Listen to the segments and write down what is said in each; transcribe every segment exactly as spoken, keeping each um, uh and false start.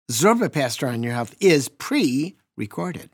Zorba Pastor on Your Health is pre-recorded.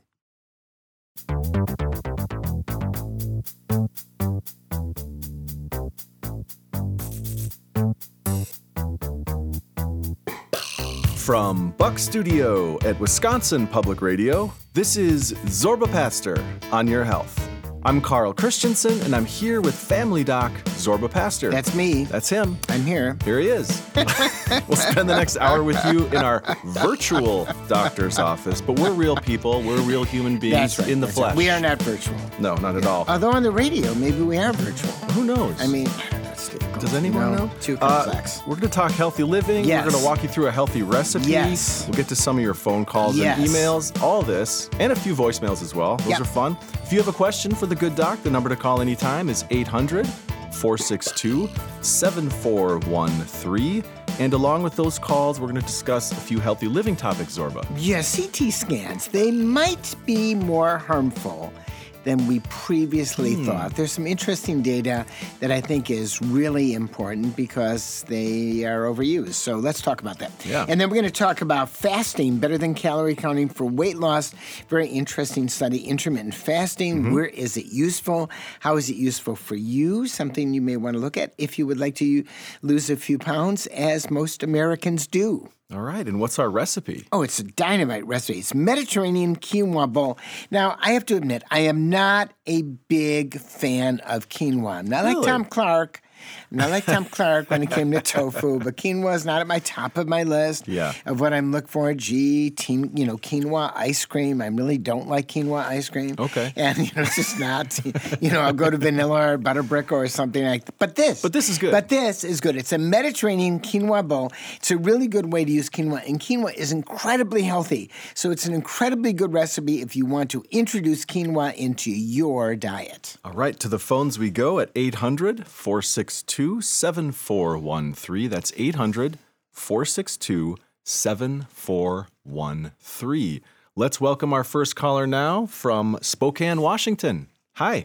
From Buck Studio at Wisconsin Public Radio, this is Zorba Pastor on Your Health. I'm Carl Christensen, and I'm here with Family Doc Zorba Pastor. That's me. That's him. I'm here. Here he is. We'll spend the next hour with you in our virtual doctor's office, but we're real people. We're real human beings That's right, in the that's flesh. Right. We are not virtual. No, not at all. Although on the radio, maybe we are virtual. Who knows? I mean, that's difficult. Does anyone you know? know? Too complex. Uh, we're going to talk healthy living. Yes. We're going to walk you through a healthy recipe. Yes. We'll get to some of your phone calls Yes. and emails, all this, and a few voicemails as well. Those Yep. are fun. If you have a question for the good doc, the number to call anytime is eight hundred, four six two, seven four one three. And along with those calls, we're going to discuss a few healthy living topics, Zorba. Yeah, C T scans, they might be more harmful than we previously Hmm. thought. There's some interesting data that I think is really important because they are overused. So let's talk about that. Yeah. And then we're going to talk about fasting, better than calorie counting for weight loss. Very interesting study, intermittent fasting. Mm-hmm. Where is it useful? How is it useful for you? Something you may want to look at if you would like to lose a few pounds, as most Americans do. All right, and what's our recipe? Oh, it's a dynamite recipe. It's Mediterranean quinoa bowl. Now, I have to admit, I am not a big fan of quinoa. I'm not Really? like Tom Clark. I'm not like Tom Clark when it came to tofu, but quinoa is not at my top of my list Yeah. of what I'm looking for. Gee, teen, you know, quinoa ice cream. I really don't like quinoa ice cream. Okay. And, you know, it's just not, you know, I'll go to vanilla or butterbrick or something like that. But this. But this is good. But this is good. It's a Mediterranean quinoa bowl. It's a really good way to use quinoa. And quinoa is incredibly healthy. So it's an incredibly good recipe if you want to introduce quinoa into your diet. All right, to the phones we go at eight hundred, four six two, seven four one three. That's eight hundred, four six two, seven four one three. Let's welcome our first caller now from Spokane, Washington. Hi.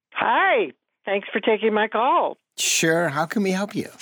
Hi. Thanks for taking my call. Sure. How can we help you?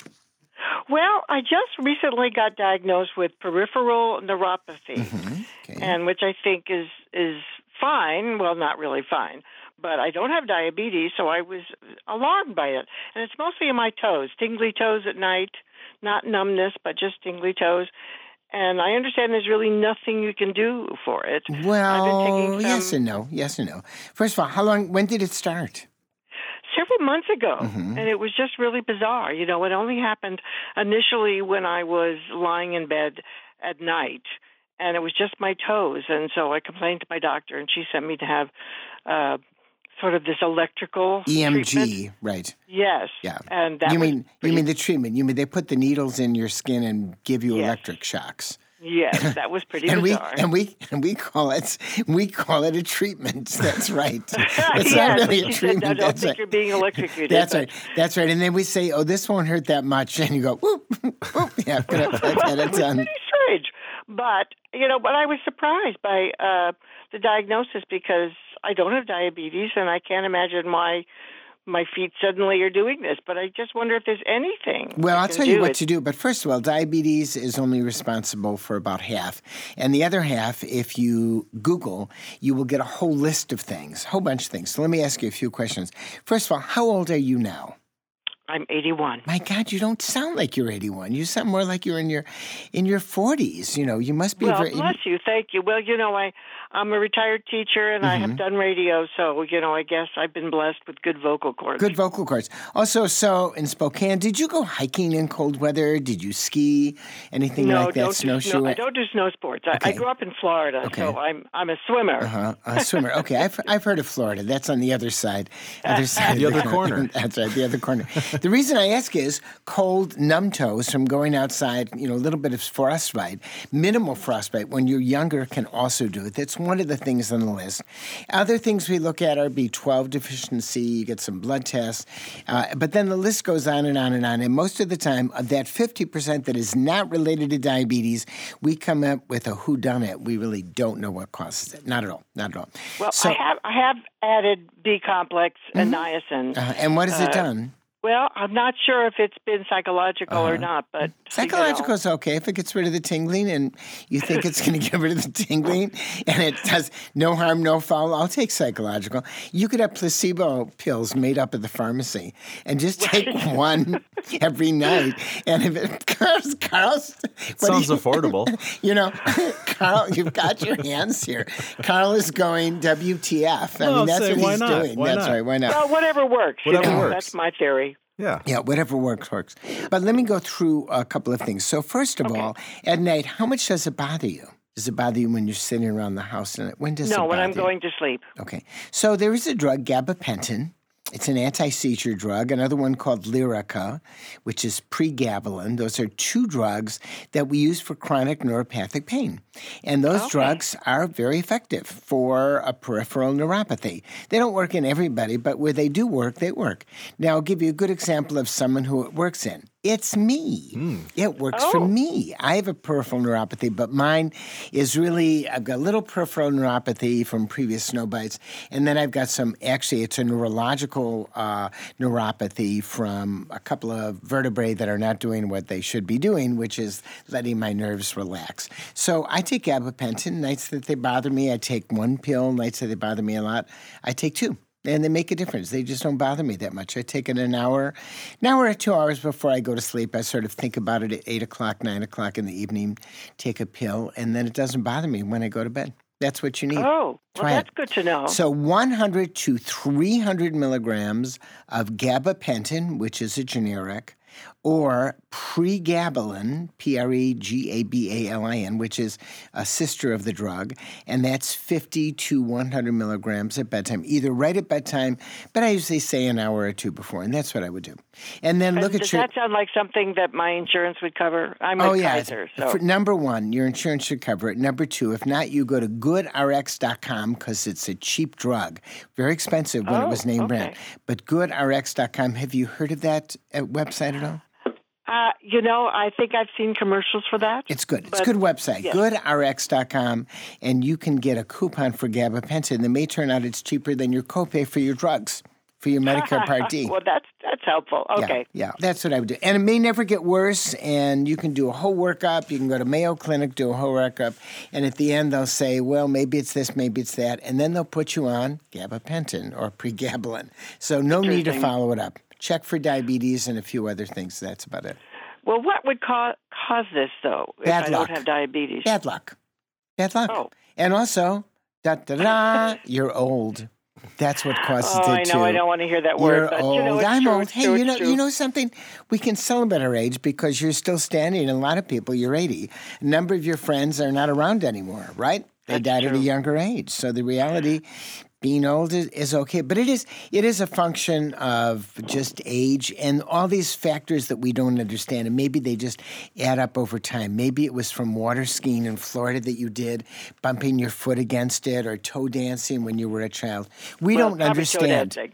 Well, I just recently got diagnosed with peripheral neuropathy, Mm-hmm. Okay. and which I think is is fine. Well, not really fine, but I don't have diabetes, so I was alarmed by it. And it's mostly in my toes, tingly toes at night, not numbness, but just tingly toes. And I understand there's really nothing you can do for it. I've been Well, taking some, yes and no. Yes and no. First of all, how long, when did it start? several months ago, Mhm. and it was just really bizarre. You know, it only happened initially when I was lying in bed at night, and it was just my toes. And so I complained to my doctor, and she sent me to have uh, sort of this electrical E M treatment. G, right. Yes. Yeah. And that you was mean you pretty- mean the treatment. You mean they put the needles in your skin and give you Yes. electric shocks. Yes, that was pretty And we bizarre. and we and we call it we call it a treatment. That's right. It's yes, not really she a said, treatment. I don't That's think right. you're being electrocuted. That's but- right. That's right. And then we say, "Oh, this won't hurt that much," and you go, "Whoop, whoop." Yeah, I've got it, I've got it done. Pretty strange. But, you know, but I was surprised by uh, the diagnosis because I don't have diabetes, and I can't imagine why my feet suddenly are doing this. But I just wonder if there's anything. Well, I I'll can tell you do. what It- to do. But first of all, diabetes is only responsible for about half. And the other half, if you Google, you will get a whole list of things, a whole bunch of things. So let me ask you a few questions. First of all, how old are you now? I'm eighty-one. My God, you don't sound like you're eighty-one. You sound more like you're in your in your forties. You know, you must be Well, very. bless you. Thank you. Well, you know, I, I'm a retired teacher, and I Mm-hmm. have done radio, so, you know, I guess I've been blessed with good vocal cords. Good vocal cords. Also, so in Spokane, did you go hiking in cold weather? Did you ski? Anything No, like that? don't do Snowshoe? snow, I don't do snow sports. I, I Okay. grew up in Florida, Okay. so I'm I'm a swimmer. Uh-huh. A swimmer. Okay, I've I've heard of Florida. That's on the other side. Other side. The of other corner. That's right, the other corner. The reason I ask is cold, numb toes from going outside, you know, a little bit of frostbite, minimal frostbite when you're younger can also do it. That's one of the things on the list. Other things we look at are B twelve deficiency, you get some blood tests, uh, but then the list goes on and on and on. And most of the time, of that fifty percent that is not related to diabetes, we come up with a whodunit. We really don't know what causes it. Not at all. Not at all. Well, So- I have I have added B complex and niacin. Uh, and what has it Uh, done? Well, I'm not sure if it's been psychological uh-huh. or not, but psychological you know. is okay if it gets rid of the tingling, and you think it's going to get rid of the tingling, and it does no harm, no foul. I'll take psychological. You could have placebo pills made up at the pharmacy, and just take right. one every night. And if it Carl's, Carl's sounds you, affordable, you know, Carl, you've got your hands here. Carl is going W T F. I well, mean, that's say, what he's not? doing. Why that's not? right. Why not? Well, whatever works. Whatever you know, works. That's my theory. Yeah. Yeah, whatever works, works. But let me go through a couple of things. So first of okay. all, at night, how much does it bother you? Does it bother you when you're sitting around the house? And when does no, it bother when I'm you? going to sleep. Okay. So there is a drug, gabapentin. It's an anti-seizure drug. Another one called Lyrica, which is pregabalin. Those are two drugs that we use for chronic neuropathic pain. And those okay. drugs are very effective for a peripheral neuropathy. They don't work in everybody, but where they do work, they work. Now, I'll give you a good example of someone who it works in. It's me. Mm. It works oh. for me. I have a peripheral neuropathy, but mine is really, I've got a little peripheral neuropathy from previous snow bites, and then I've got some, actually, it's a neurological uh, neuropathy from a couple of vertebrae that are not doing what they should be doing, which is letting my nerves relax. So I take gabapentin. Nights that they bother me, I take one pill. Nights that they bother me a lot, I take two. And they make a difference. They just don't bother me that much. I take it an hour, an hour or two hours before I go to sleep. I sort of think about it at eight o'clock, nine o'clock in the evening, take a pill, and then it doesn't bother me when I go to bed. That's what you need. Oh, Try well, that's it. good to know. So one hundred to three hundred milligrams of gabapentin, which is a generic, or pregabalin, P R E G A B A L I N, which is a sister of the drug, and that's fifty to one hundred milligrams at bedtime, either right at bedtime, but I usually say an hour or two before, and that's what I would do. And then and look does at your... Does that sound like something that my insurance would cover? I'm with oh, yeah. Kaiser. So. For, number one, your insurance should cover it. Number two, if not, you go to good R X dot com because it's a cheap drug. Very expensive when oh, it was name okay. brand. But good R X dot com, have you heard of that uh, website at all? Uh, you know, I think I've seen commercials for that. It's good. But, it's a good website, yes. good R X dot com, and you can get a coupon for gabapentin that may turn out it's cheaper than your copay for your drugs, for your Medicare Part D. Well, that's that's helpful. Okay. Yeah, yeah, that's what I would do. And it may never get worse, and you can do a whole workup. You can go to Mayo Clinic, do a whole workup, and at the end they'll say, well, maybe it's this, maybe it's that, and then they'll put you on gabapentin or pregabalin. So no need to follow it up. Check for diabetes and a few other things. That's about it. Well, what would ca- cause this, though, if Bad I luck. don't have diabetes? Bad luck. Bad luck. Oh. And also, da-da-da, you're old. That's what causes oh, it, too. I know. I don't want to hear that you're word, but old. you know, it's I'm true, old. it's Hey, true, you it's know, true. you know something? We can celebrate our age because you're still standing. And a lot of people, you're eighty. A number of your friends are not around anymore, right? They That's died true. at a younger age. So the reality, being old is, is okay. But it is it is a function of just age and all these factors that we don't understand. And maybe they just add up over time. Maybe it was from water skiing in Florida that you did, bumping your foot against it, or toe dancing when you were a child. We well, don't understand. Toe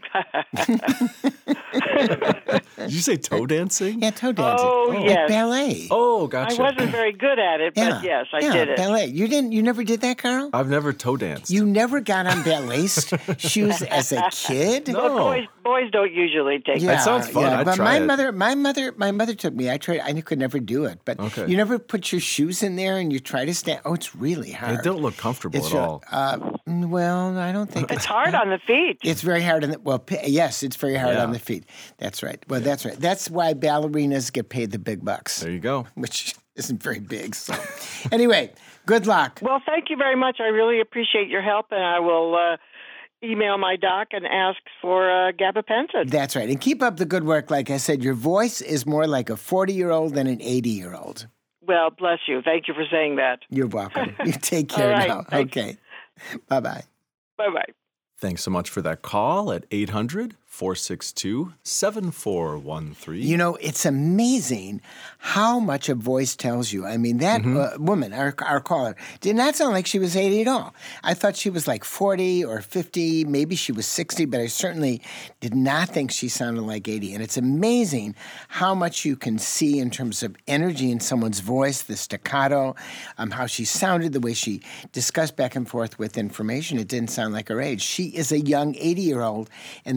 Did you say toe dancing? Yeah, toe dancing. Oh, Like yes. ballet. Oh, I gotcha. wasn't very good at it, Yeah, but yes, I yeah, did it. ballet. You didn't. You never did that, Carl? I've never toe danced. You never got on ballet shoes as a kid? No. Well, boys, boys don't usually take Yeah, That sounds fun. yeah. I'd but try my it. mother, my mother, my mother took me. I tried. I could never do it. But Okay. you never put your shoes in there and you try to stand. Oh, it's really hard. They don't look comfortable It's at real- all. Uh, well, I don't think It's hard on the feet. It's very hard on the well. p- Yes, it's very hard Yeah. on the feet. That's right. Well, that's right. That's why ballerinas get paid the big bucks, There you go. which isn't very big. So, anyway, good luck. Well, thank you very much. I really appreciate your help, and I will uh, email my doc and ask for uh, gabapentin. That's right. And keep up the good work. Like I said, your voice is more like a forty-year-old than an eighty-year-old. Well, bless you. Thank you for saying that. You're welcome. You take care All right. now. Thanks. Okay. Bye-bye. Bye-bye. Thanks so much for that call at eight hundred, four six two, seven four one three. You know, it's amazing how much a voice tells you. I mean, that Mm-hmm. uh, woman, our, our caller, did not sound like she was eighty at all. I thought she was like forty or fifty, maybe she was sixty, but I certainly did not think she sounded like eighty. And it's amazing how much you can see in terms of energy in someone's voice, the staccato, um, how she sounded, the way she discussed back and forth with information. It didn't sound like her age. She is a young eighty-year-old, and that's an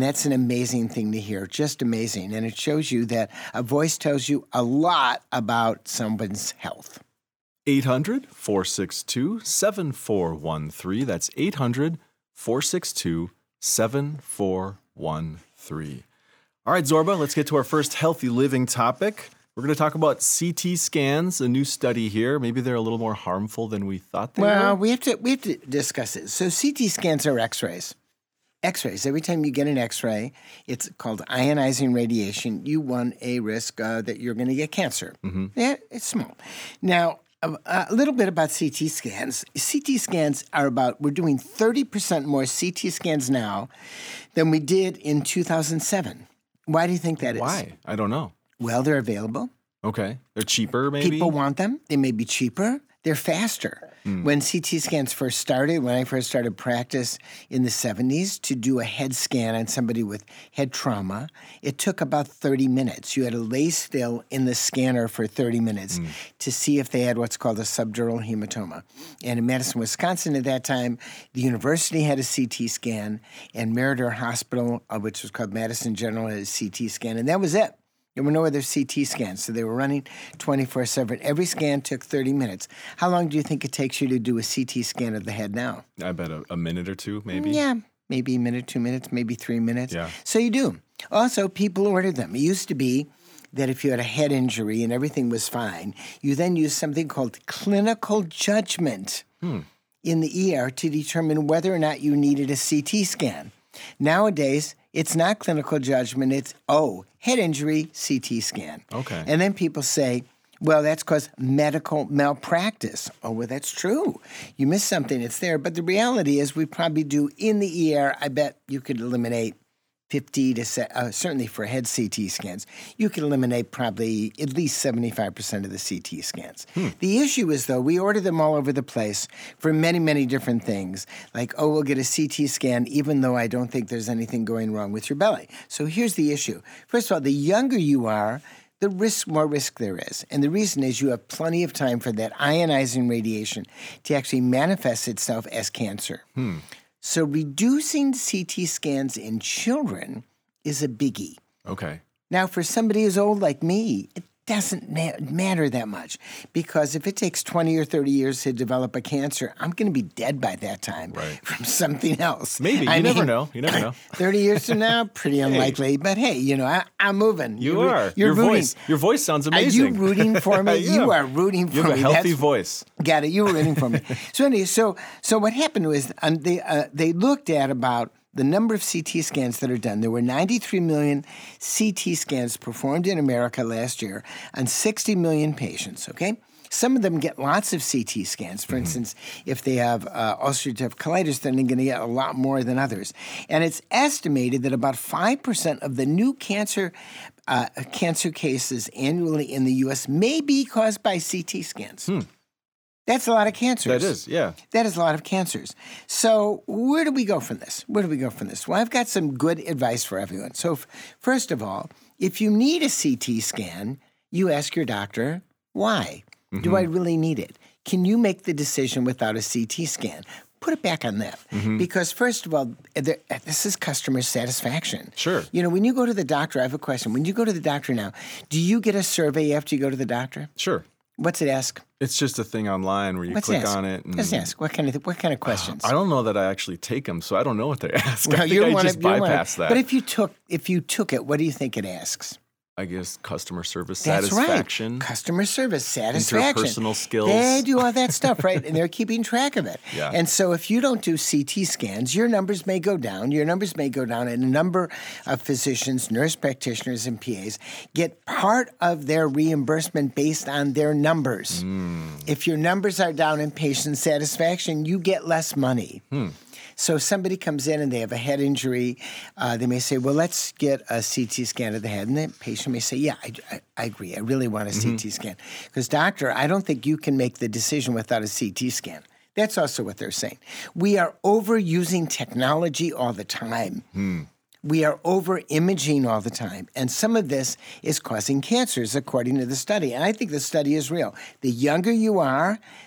amazing thing to hear, just amazing. And it shows you that a voice tells you a lot about someone's health. eight hundred, four six two, seven four one three. That's eight hundred, four six two, seven four one three. All right, Zorba, let's get to our first healthy living topic. We're going to talk about C T scans, a new study here. Maybe they're a little more harmful than we thought they well, were. we have to we have to discuss it. So C T scans are X-rays. X-rays. Every time you get an X-ray, it's called ionizing radiation. You run a risk uh, that you're going to get cancer. Mm-hmm. Yeah, it's small. Now, a, a little bit about C T scans. C T scans are about, we're doing thirty percent more C T scans now than we did in two thousand seven. Why do you think that is? Why? I don't know. Well, they're available. Okay. They're cheaper, maybe? People want them. They may be cheaper. They're faster. Mm. When C T scans first started, when I first started practice in the seventies, to do a head scan on somebody with head trauma, it took about thirty minutes. You had to lay still in the scanner for thirty minutes mm. to see if they had what's called a subdural hematoma. And in Madison, Wisconsin at that time, the university had a C T scan, and Meriter Hospital, uh, which was called Madison General, had a C T scan, and that was it. There were no other C T scans, so they were running twenty-four seven. Every scan took thirty minutes. How long do you think it takes you to do a C T scan of the head now? I bet a, a minute or two, maybe. Yeah, maybe a minute, two minutes, maybe three minutes. Yeah. So you do. Also, people ordered them. It used to be that if you had a head injury and everything was fine, you then used something called clinical judgment hmm. in the E R to determine whether or not you needed a C T scan. Nowadays, it's not clinical judgment. It's, oh, head injury, C T scan. Okay. And then people say, well, that's because medical malpractice. Oh, well, that's true. You missed something. It's there. But the reality is we probably do in the E R, I bet you could eliminate fifty to, uh, certainly for head C T scans, you could eliminate probably at least seventy-five percent of the C T scans. Hmm. The issue is, though, we order them all over the place for many, many different things. Like, oh, we'll get a C T scan even though I don't think there's anything going wrong with your belly. So here's the issue. First of all, the younger you are, the risk, more risk there is. And the reason is you have plenty of time for that ionizing radiation to actually manifest itself as cancer. Hmm. So reducing C T scans in children is a biggie. Okay. Now, for somebody as old like me, it doesn't ma- matter that much because if it takes twenty or thirty years to develop a cancer, I'm going to be dead by that time right. from something else. Maybe. You I never mean, know. You never know. thirty years from now, pretty unlikely. Hey. But hey, you know, I, I'm moving. You you're, are. You're your rooting. voice. Your voice sounds amazing. Are you rooting for me? You are rooting for me. You have a healthy That's, voice. Got it. You were rooting for me. So anyway, so so what happened was um, they uh, they looked at about the number of C T scans that are done. There were ninety-three million C T scans performed in America last year on sixty million patients, okay? Some of them get lots of C T scans. For mm-hmm. instance, if they have uh, ulcerative colitis, then they're going to get a lot more than others. And it's estimated that about five percent of the new cancer uh, cancer cases annually in the U S may be caused by C T scans. Hmm. That's a lot of cancers. That is, yeah. That is a lot of cancers. So where do we go from this? Where do we go from this? Well, I've got some good advice for everyone. So f- first of all, if you need a C T scan, you ask your doctor, why? Mm-hmm. Do I really need it? Can you make the decision without a C T scan? Put it back on them. Mm-hmm. Because first of all, there, this is customer satisfaction. Sure. You know, when you go to the doctor, I have a question. When you go to the doctor now, do you get a survey after you go to the doctor? Sure. What's it ask? It's just a thing online where you What's click it on it. And What's it ask? What kind of what kind of questions? I don't know that I actually take them, so I don't know what they ask. Well, I think I wanna, just bypass wanna, that. But if you took if you took it, what do you think it asks? I guess customer service That's satisfaction. Right. Customer service satisfaction. Interpersonal skills. They do all that stuff, right? And they're keeping track of it. Yeah. And so if you don't do C T scans, your numbers may go down. Your numbers may go down. And a number of physicians, nurse practitioners, and P As get part of their reimbursement based on their numbers. Mm. If your numbers are down in patient satisfaction, you get less money. Hmm. So if somebody comes in and they have a head injury, uh, they may say, well, let's get a C T scan of the head. And the patient may say, yeah, I, I, I agree. I really want a mm-hmm. C T scan. Because, doctor, I don't think you can make the decision without a C T scan. That's also what they're saying. We are overusing technology all the time. Hmm. We are over-imaging all the time. And some of this is causing cancers, according to the study. And I think the study is real. The younger you are,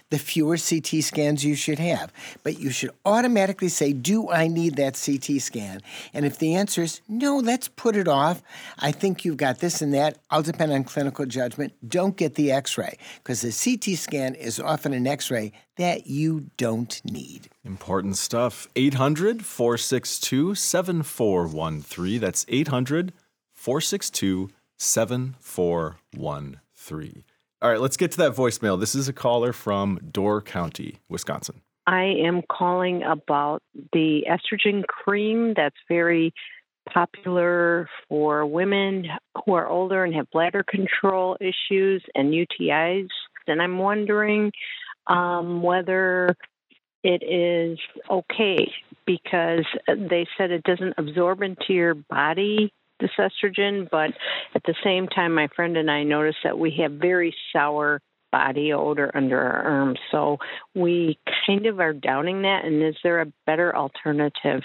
the fewer C T scans you should have. But you should automatically say, do I need that C T scan? And if the answer is, no, let's put it off. I think you've got this and that. I'll depend on clinical judgment. Don't get the x-ray, because the C T scan is often an x-ray that you don't need. Important stuff. eight hundred, four six two, seven four one three. That's eight hundred, four six two, seven four one three. All right, let's get to that voicemail. This is a caller from Door County, Wisconsin. I am calling about the estrogen cream that's very popular for women who are older and have bladder control issues and U T Is. And I'm wondering um, whether it is okay, because they said it doesn't absorb into your body, this estrogen, but at the same time, my friend and I noticed that we have very sour body odor under our arms. So we kind of are doubting that. And is there a better alternative?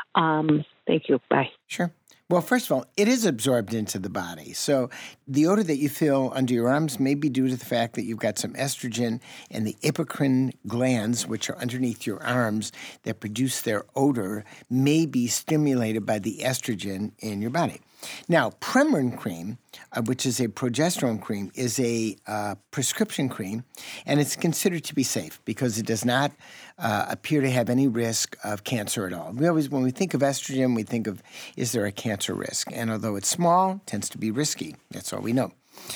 Um, thank you. Bye. Sure. Well, first of all, it is absorbed into the body. So the odor that you feel under your arms may be due to the fact that you've got some estrogen in the apocrine glands, which are underneath your arms, that produce their odor, may be stimulated by the estrogen in your body. Now, Premarin cream, uh, which is a progesterone cream, is a uh, prescription cream, and it's considered to be safe because it does not uh, appear to have any risk of cancer at all. We always, when we think of estrogen, we think of, is there a cancer risk? And although it's small, it tends to be risky. That's all we know.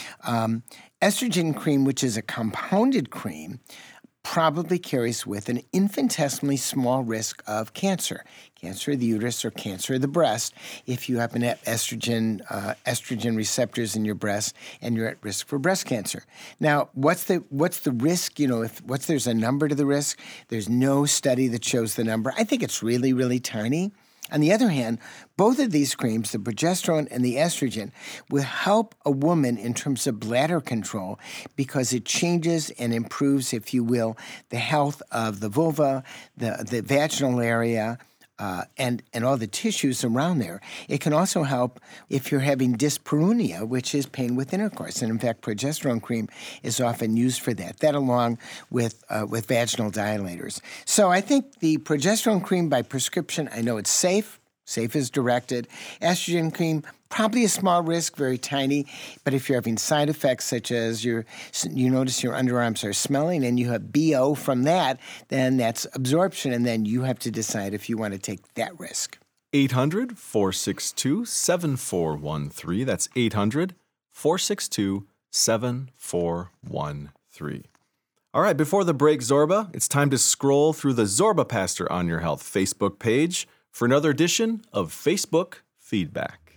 Um, estrogen cream, which is a compounded cream, probably carries with an infinitesimally small risk of cancer, cancer of the uterus or cancer of the breast, if you happen to have estrogen, uh, estrogen receptors in your breast and you're at risk for breast cancer. Now, what's the what's the risk? You know, if what's there's a number to the risk. There's no study that shows the number. I think it's really, really tiny. On the other hand, both of these creams, the progesterone and the estrogen, will help a woman in terms of bladder control because it changes and improves, if you will, the health of the vulva, the, the vaginal area, uh, and, and all the tissues around there. It can also help if you're having dyspareunia, which is pain with intercourse. And in fact, progesterone cream is often used for that, that along with, uh, with vaginal dilators. So I think the progesterone cream by prescription, I know it's safe. Safe as directed. Estrogen cream, probably a small risk, very tiny. But if you're having side effects such as your, you notice your underarms are smelling and you have B O from that, then that's absorption. And then you have to decide if you want to take that risk. eight hundred, four six two, seven four one three. That's eight hundred, four six two, seven four one three. All right, before the break, Zorba, it's time to scroll through the Zorba Pastor on Your Health Facebook page for another edition of Facebook Feedback.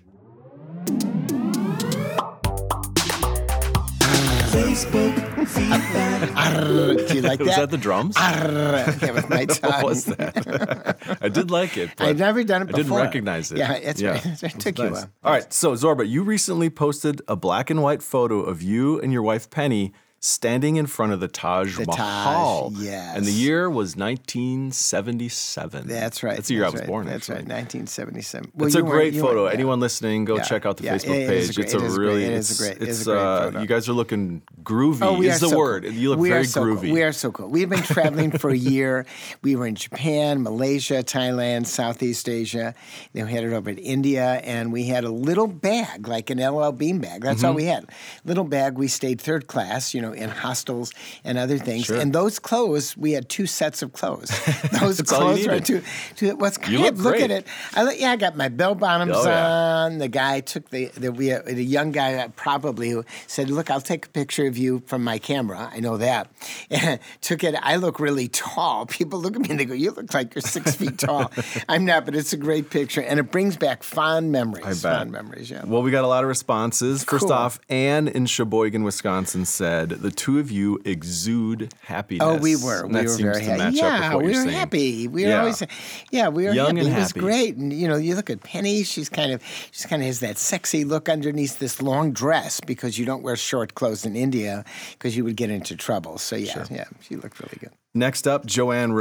Facebook feedback. Arr, do you like that? Was that the drums? Arr, that was my tongue. What was that? I did like it. But I've never done it before. I didn't recognize it. Yeah, it's yeah. right. It took you a while. All right, so Zorba, you recently posted a black and white photo of you and your wife Penny standing in front of the Taj The Mahal. Taj, yes. And the year was nineteen seventy-seven. That's right. That's the year That's I was right. born, That's actually. right, nineteen seventy-seven. Well, It's a you weren't- great you photo. weren't- yeah. Anyone listening, go Yeah. check out the Yeah, Facebook it is a page. great- It's a it is a really, great- it it's, is a great- it it's, is a great uh, photo. you guys are looking groovy. Oh, we is are the so word. Cool. You look we very are so groovy. Cool. We are so cool. We've been traveling for a year. We were in Japan, Malaysia, Thailand, Southeast Asia. Then we headed over to India, and we had a little bag, like an L L Bean bag. That's Mm-hmm. all we had. Little bag. We stayed third class, you know, in hostels and other things. Sure. And those clothes, we had two sets of clothes. Those That's all you clothes were needed. two. two what's kind You of look look great. at it. I look, yeah, I got my bell bottoms Oh, yeah. on. The guy took the the we had a young guy uh, probably who said, "Look, I'll take a picture of you from my camera." I know that. And took it. I look really tall. People look at me and they go, "You look like you're six feet tall." I'm not, but it's a great picture, and it brings back fond memories. I bet. Fond memories. Yeah. Well, we got a lot of responses. First Cool. off, Anne in Sheboygan, Wisconsin said, the two of you exude happiness. Oh, we were. And We that were seems very to happy. match up with Yeah, what we you're were saying. happy. We were Yeah. always, yeah, we were Young happy. and It was happy. great. And you know, you look at Penny. She's kind of, she's kind of has that sexy look underneath this long dress because you don't wear short clothes in India because you would get into trouble. So yeah, yeah, she looked really good. Next up, Joanne wrote,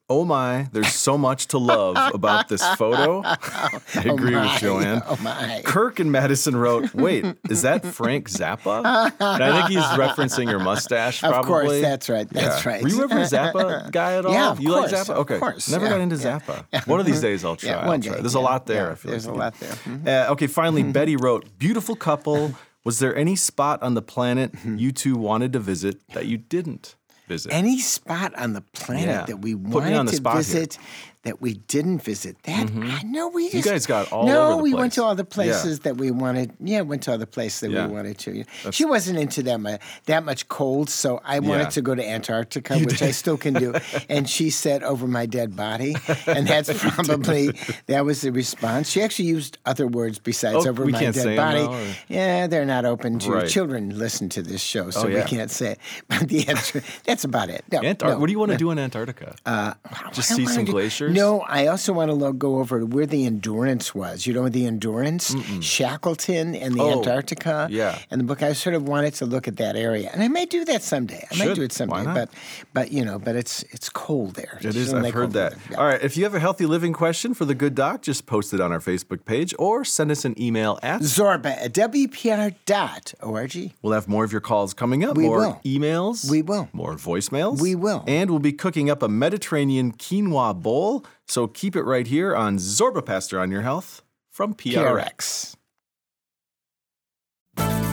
oh my, there's so much to love about this photo. I agree oh with Joanne. Oh my. Kirk in Madison wrote, wait, is that Frank Zappa? And I think he's referencing your mustache, probably. Of course, that's right. That's yeah. right. Were you ever a Zappa guy at all? Yeah, of you course, like Zappa? Okay. Of course. Never yeah, got into yeah. Zappa. One of these days I'll try. Yeah, I'll one try. day, There's yeah, a lot there. yeah, I feel there's like a lot there. Mm-hmm. Uh, okay, finally, Betty wrote, beautiful couple. Was there any spot on the planet you two wanted to visit that you didn't visit? Any spot on the planet Yeah. that we Put me wanted on the to spot here. visit that we didn't visit. That Mhm. I know we just You guys got all no, over the we place. went to all the places Yeah. that we wanted. Yeah, went to all the places that Yeah. we wanted to. That's- She wasn't into that much, that much cold, so I wanted Yeah. to go to Antarctica, which I still can do. And she said, "Over my dead body," and that's probably that was the response. She actually used other words besides Oh, "over we my can't dead say 'em body." now, or- Yeah, they're not open to Right. children. Listen to this show, so Oh, yeah. we can't say it. But the answer, that's about it. No, Antar- no. what do you want to do in Antarctica? Uh, Just I see wanna some do- glaciers? No, I also want to lo- go over to where the Endurance was. You know where the Endurance, Shackleton, and the Oh, Antarctica. yeah. And the book, I sort of wanted to look at that area, and I may do that someday. I might Should. do it someday, Why not? but but you know, but it's it's cold there. It You is. don't I've like heard cold that. weather. Yeah. All right. If you have a healthy living question for the Good Doc, just post it on our Facebook page or send us an email at. Zorba at W P R dot org. We'll have more of your calls coming up. We more will. emails. We will. More voicemails. We will. And we'll be cooking up a Mediterranean quinoa bowl. So keep it right here on Zorba Pastor on Your Health from P R X. P R X.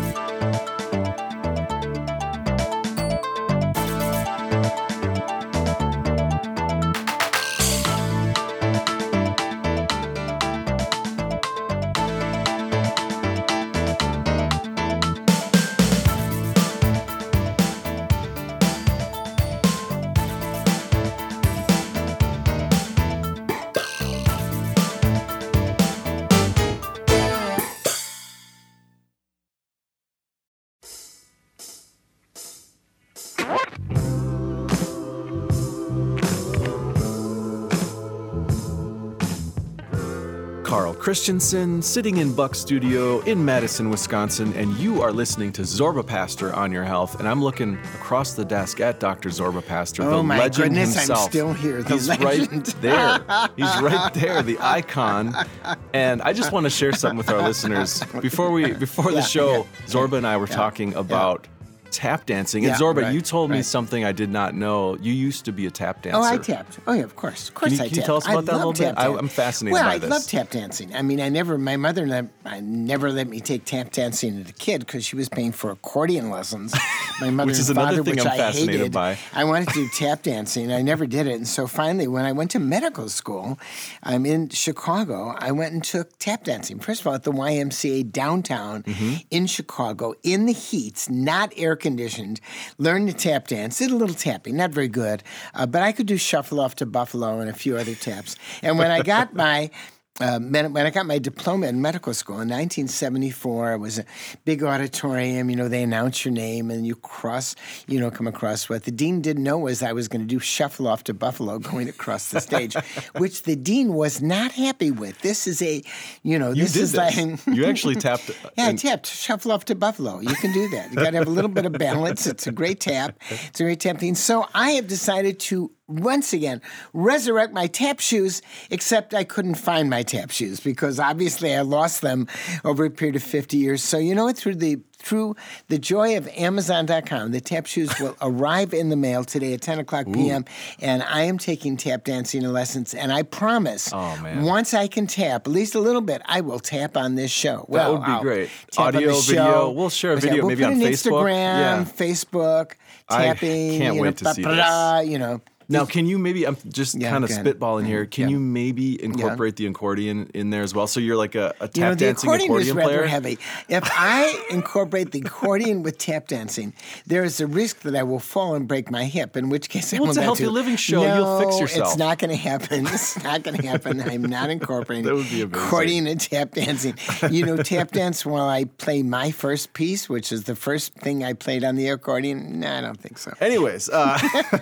Carl Christensen, sitting in Buck Studio in Madison, Wisconsin, and you are listening to Zorba Pastor on Your Health. And I'm looking across the desk at Doctor Zorba Pastor, Oh the my legend goodness, I'm himself. still here, the He's legend. right there. He's right there, the icon. And I just want to share something with our listeners before we before the Yeah, show. yeah, Zorba and I were talking about tap dancing. And Yeah, Zorba, right, you told me right. something I did not know. You used to be a tap dancer. Oh, I tapped. Oh, yeah, of course. Of course Can you- I can you tapped. tell us about I that a love little bit? tap I- dan- I'm fascinated well, by I this. love tap dancing. I mean, I never, my mother ne- I never let me take tap dancing as a kid because she was paying for accordion lessons. My mother Which is and another father, thing which I'm I fascinated hated. by. I wanted to do tap dancing. I never did it. And so finally, when I went to medical school, I'm in Chicago, I went and took tap dancing. First of all, at the Y M C A downtown Mm-hmm. in Chicago, in the heat, not air conditioned, learned to tap dance, did a little tapping, not very good, uh, but I could do Shuffle Off to Buffalo and a few other taps. And when I got my Uh, med- when I got my diploma in medical school in nineteen seventy-four, it was a big auditorium. You know, they announce your name and you cross, you know, come across. What the dean didn't know was I was going to do Shuffle Off to Buffalo going across the stage, which the dean was not happy with. This is a, you know, You this did is this. like. You actually tapped. Yeah, I and- tapped. Shuffle Off to Buffalo. You can do that. You got to have a little bit of balance. It's a great tap. It's a great tap thing. So I have decided to once again resurrect my tap shoes, except I couldn't find my tap shoes because obviously I lost them over a period of fifty years. So you know what? Through the through the joy of Amazon dot com, the tap shoes will arrive in the mail today at ten o'clock p.m. And I am taking tap dancing lessons. And I promise, Oh, man. once I can tap, at least a little bit, I will tap on this show. That Well, would be I'll great. tap on the Audio, show. video. We'll share a But yeah, video we'll maybe put on it Facebook. Instagram, Yeah. Facebook, I tapping. can't you wait know, to see this. ba-ba-da, You know. Now, can you maybe, I'm just Yeah, kind of go ahead. spitballing here, can Yeah. you maybe incorporate the accordion in there as well? So you're like a, a tap You know, the dancing accordion, accordion, is rather player? heavy. If I incorporate the accordion with tap dancing, there is a risk that I will fall and break my hip, in which case I Well, will it's a not healthy do- living show. No, You'll fix yourself. It's not going to happen. It's not going to happen. I'm not incorporating That would be amazing. accordion and tap dancing. You know, tap dance while I play my first piece, which is the first thing I played on the accordion. No, I don't think so. Anyways, uh,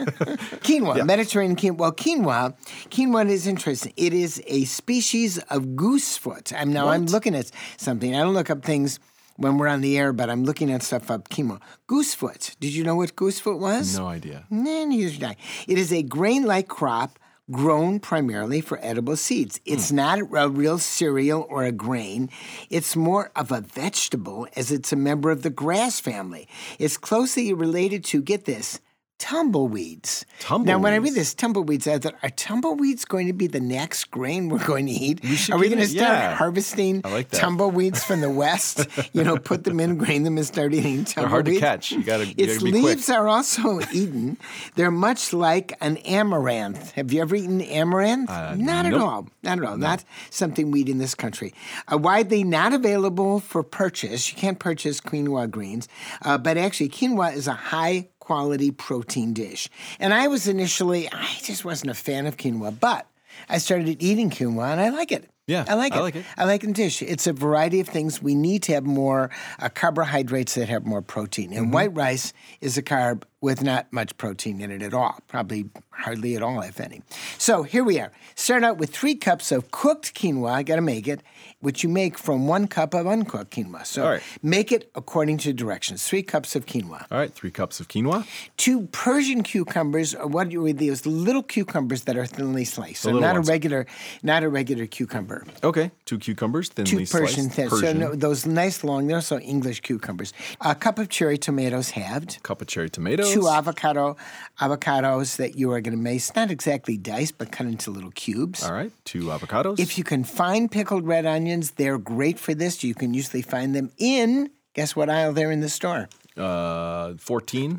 Quinoa, Mediterranean quinoa. Well, quinoa, quinoa is interesting. It is a species of goosefoot. I'm now I'm What? looking at something. I don't look up things when we're on the air, but I'm looking at stuff up. Quinoa, goosefoot. Did you know what goosefoot was? no idea. Nah, neither did I. It is a grain-like crop grown primarily for edible seeds. It's mm. not a real cereal or a grain. It's more of a vegetable, as it's a member of the grass family. It's closely related to, get this, tumbleweeds. Tumbleweeds. Now, when I read this, tumbleweeds, I thought, are tumbleweeds going to be the next grain we're going to eat? We should are we get going to it, start yeah. harvesting I like that. tumbleweeds from the West? You know, put them in, grain them, and start eating tumbleweeds? They're hard to catch. You got to be quick. Its leaves are also eaten. They're much like an amaranth. Have you ever eaten amaranth? Uh, not nope. at all. Not at all. No. Not something we eat in this country. Uh, widely not available for purchase. You can't purchase quinoa greens. Uh, but actually, quinoa is a high quality protein dish. And I was initially, I just wasn't a fan of quinoa, but I started eating quinoa and I like it. Yeah, I like it. I like it. I like the dish. It's a variety of things. We need to have more uh, carbohydrates that have more protein. And Mm-hmm. white rice is a carb with not much protein in it at all. Probably hardly at all, if any. So here we are. Start out with three cups of cooked quinoa. I got to make it, which you make from one cup of uncooked quinoa. So All right. make it according to directions. Three cups of quinoa. All right, three cups of quinoa. Two Persian cucumbers, or what are these little cucumbers that are thinly sliced. So little not ones. a regular, not a regular cucumber. Okay, two cucumbers, thinly Two Persian sliced. thins. Persian. So no, those nice long, they're also English cucumbers. A cup of cherry tomatoes halved. Cup of cherry tomatoes. Two avocado avocados that you are going to mace, not exactly diced, but cut into little cubes. All right, two avocados. If you can find pickled red onions, they're great for this. You can usually find them in, guess what aisle they're in the store? uh, fourteen.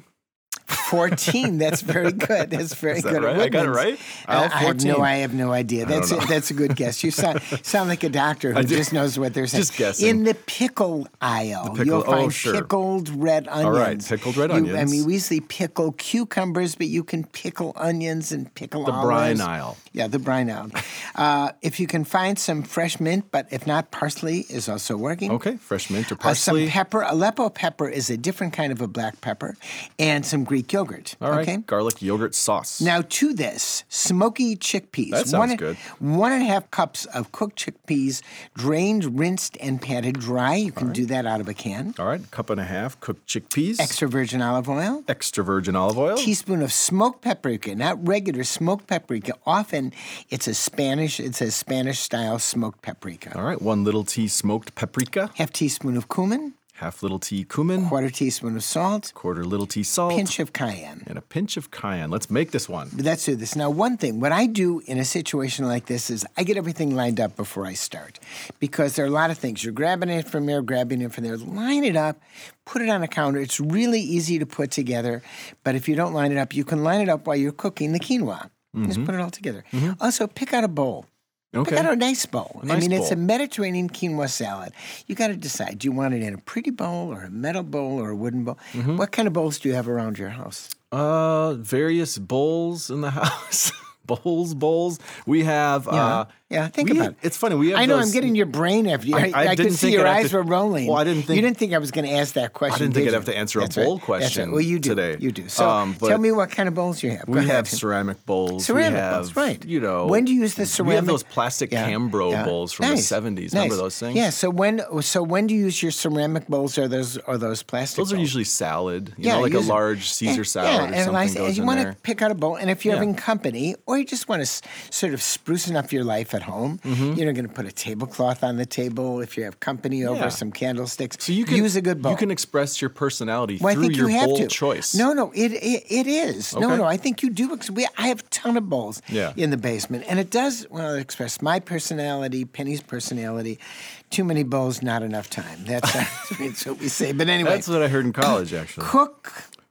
fourteen. That's very good. That's very Is that good. right? I got it right? Aisle Uh, I have no. fourteen. I have no idea. That's a, that's a good guess. You sound sound like a doctor who do. just knows what they're saying. Just guessing. In the pickle aisle, pickle- you'll find oh, sure. pickled red onions. right, pickled red You- I onions. mean, we usually pickle cucumbers, but you can pickle onions and pickle The olives. brine aisle. Yeah, the brine aisle. uh, if you can find some fresh mint, but if not, parsley is also working. Okay, fresh mint or Uh, some parsley. pepper. Aleppo pepper is a different kind of a black pepper, and some Greek yogurt. All right, Okay. garlic yogurt sauce. Now to this, smoky chickpeas. That sounds one, good. One and a half cups of cooked chickpeas, drained, rinsed, and patted dry. You can do that out of a can. All right, cup and a half cooked chickpeas. Extra virgin olive oil. Extra virgin olive oil. Teaspoon of smoked paprika, not regular smoked paprika. Often it's a Spanish, it's a Spanish style smoked paprika. All right, one little tea smoked paprika. Half teaspoon of cumin, Half little tea cumin. quarter teaspoon of salt, Quarter little tea salt. pinch of cayenne. And a pinch of cayenne. Let's make this one. But let's do this. Now, one thing, what I do in a situation like this is I get everything lined up before I start because there are a lot of things. You're grabbing it from there, grabbing it from there. Line it up, put it on a counter. It's really easy to put together, but if you don't line it up, you can line it up while you're cooking the quinoa. Just put it all together. Also, pick out a bowl. Okay. Pick out a nice bowl. A nice I mean, it's a bowl. Mediterranean quinoa salad. You got to decide, do you want it in a pretty bowl or a metal bowl or a wooden bowl? What kind of bowls do you have around your house? Uh, various bowls in the house. bowls, bowls. We have. Yeah, Uh, yeah. Think we- about it. It's funny. We have. I know those- I'm getting your brain after you. I- I, I I, didn't could see think your I'd have eyes to- were rolling. Well, I didn't think- you didn't think I was going to ask that question. I didn't think did I'd have you? to answer a That's bowl right. question That's right. Well, you do. today. You do. So Um, but tell me what kind of bowls you have. Go We ahead. have ceramic bowls. ceramic we have, bowls, right? You know. When do you use the ceramic? We have those plastic Yeah, Cambro yeah. bowls from Nice, the seventies. nice. Remember those things? Yeah. So when so when do you use your ceramic bowls or those or those plastic? Those are bowls? usually salad. You Yeah, know, like a use 'em. large Caesar And- salad yeah, or and something nice, goes and you in want there. to pick out a bowl, and if you're Yeah. having company, or you just want to s- sort of sprucing up your life at home, Mm-hmm. you're going to put a tablecloth on the table. If you have company over, Yeah. some candlesticks. So you can use a good bowl. You can express your personality Well, I through think your you have bowl to. choice. No, no, it it, it is. No, Okay. no, I think you do. ex- We, I have a ton of bowls Yeah. in the basement, and it does well express my personality, Penny's personality. Too many bowls, not enough time. That's, that's what we say. But anyway, That's what I heard in college, actually. cook.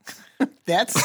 That's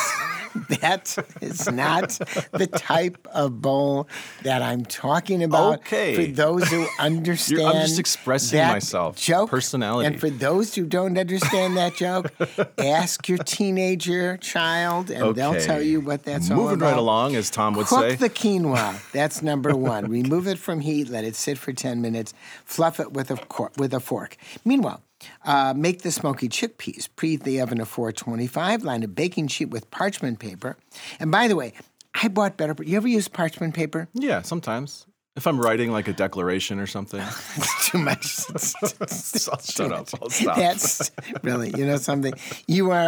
that is not the type of bowl that I'm talking about. Okay. For those who understand, I'm just expressing that myself. Joke, Personality. And for those who don't understand that joke, ask your teenager child, and they'll Okay. tell you what that's all Moving about. right along, as Tom would Cook say. the quinoa. That's number one. Remove it from heat. Let it sit for ten minutes. Fluff it with a cor- with a fork. Meanwhile, uh, make the smoky chickpeas. Preheat the oven to four twenty-five. Line a baking sheet with parchment paper. And by the way, I bought better. You ever use parchment paper? Yeah, sometimes. If I'm writing like a declaration or something. It's too much. It's, I'll shut up. I'll stop. That's really, you know something. You are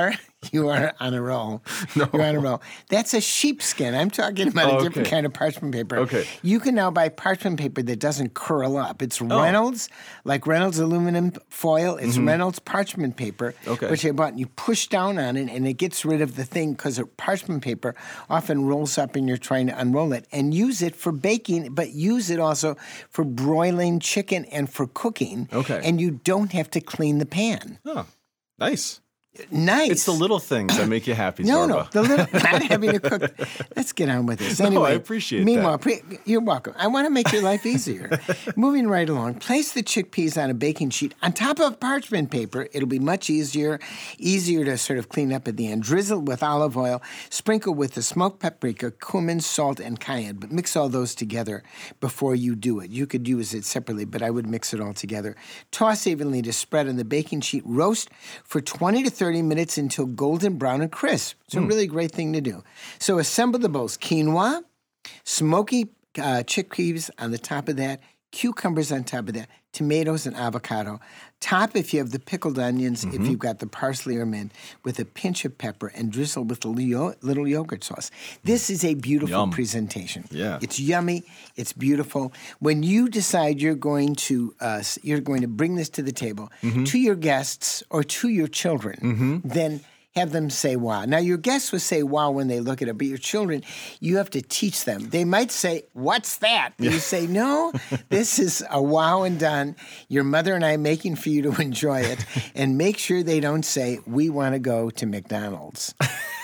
You are on a roll. No. You're on a roll. That's a sheepskin. I'm talking about Oh, a different okay. kind of parchment paper. Okay. You can now buy parchment paper that doesn't curl up. It's Reynolds, like Reynolds aluminum foil. It's Reynolds parchment paper, Okay. which I bought. And you push down on it, and it gets rid of the thing because parchment paper often rolls up and you're trying to unroll it. And use it for baking, but use it also for broiling chicken and for cooking. Okay. And you don't have to clean the pan. Oh, nice. Nice. It's the little things that make you happy, No, Zorba. no, the little, not having to cook. Let's get on with this. No, Anyway, I appreciate meanwhile, that. Pre- you're welcome. I want to make your life easier. Moving right along, place the chickpeas on a baking sheet on top of parchment paper. It'll be much easier, easier to sort of clean up at the end. Drizzle with olive oil. Sprinkle with the smoked paprika, cumin, salt, and cayenne. But mix all those together before you do it. You could use it separately, but I would mix it all together. Toss evenly to spread on the baking sheet. Roast for twenty to thirty minutes until golden brown and crisp. It's a really great thing to do. So assemble the bowls. Quinoa, smoky uh, chickpeas on the top of that, cucumbers on top of that, tomatoes and avocado. Top if you have the pickled onions, Mm-hmm. if you've got the parsley or mint, with a pinch of pepper and drizzle with a little, little yogurt sauce. This is a beautiful Yum. presentation. Yeah. It's yummy. It's beautiful. When you decide you're going to uh, you're going to bring this to the table Mm-hmm. to your guests or to your children, then have them say wow. Now, your guests will say wow when they look at it, but your children, you have to teach them. They might say, what's that? And you say, no, this is a wow and done. Your mother and I making for you to enjoy it. And make sure they don't say, we want to go to McDonald's.